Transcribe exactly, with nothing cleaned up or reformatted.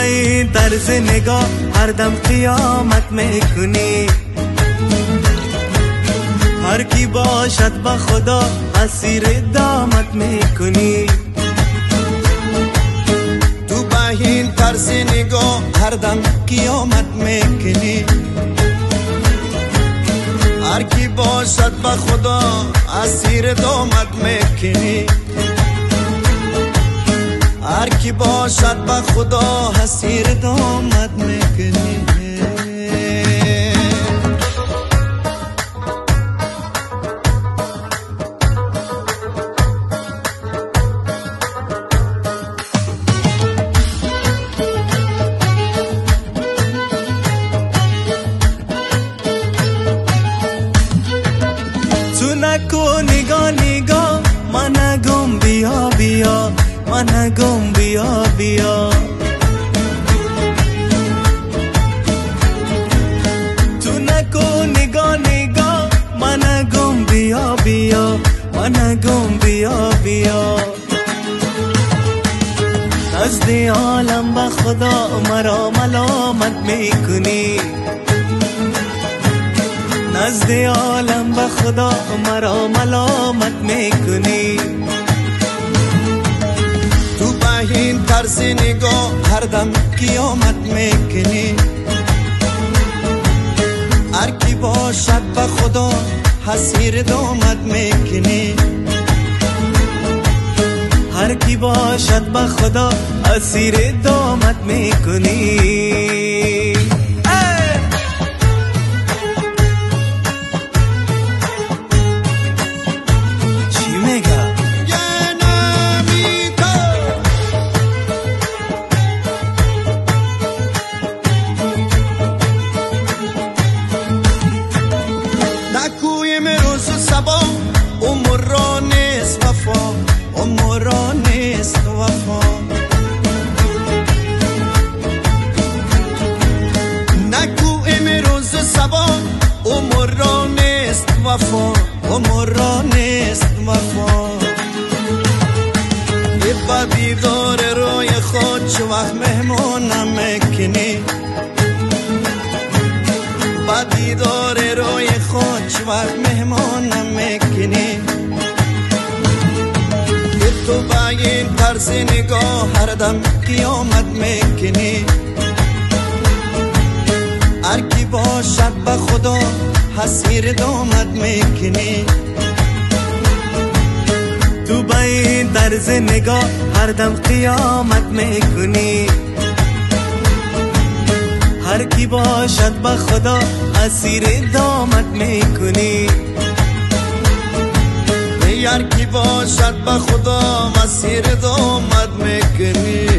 این طرز نگاه هر دم قیامت میکنی. هر کی باشد با خدا اسیر دامت میکنی. تو با این طرز نگاه هر دم قیامت میکنی. هر کی باشد با خدا اسیر دامت میکنی. هر کی باشد با خدا اسیر دامت میکنی. تو نکو نگاه نگاه من گم بیا بیا من گم بیا بیا. تو نکو نگاه نگاه من گم بیا بیا من گم بیا بیا. نزد عالم با خدا مرا ملامت میکنی. نزد عالم با خدا مرا ملامت میکنی. تو با این طرز نگاه هر دم قیامت میکنی. هر کی باشد با خدا اسیر دامت میکنی. هر کی باشد با خدا اسیر دامت میکنی. عمرانست وفا نگو امروز سبا عمرانست وفا عمرانست وفا. با دیدار روی خود چه وقت مهمونم میکنی. با دیدار روی خود چه وقت مهمونم میکنی. تو با این طرز نگاه هر دم قیامت میکنی. هر کی باشد با خدا اسیر دامت میکنی. تو با این طرز نگاه هر دم قیامت میکنی. هر کی باشد با خدا اسیر دامت میکنی. هر کی باشد با خدا اسیر دامت میکنی.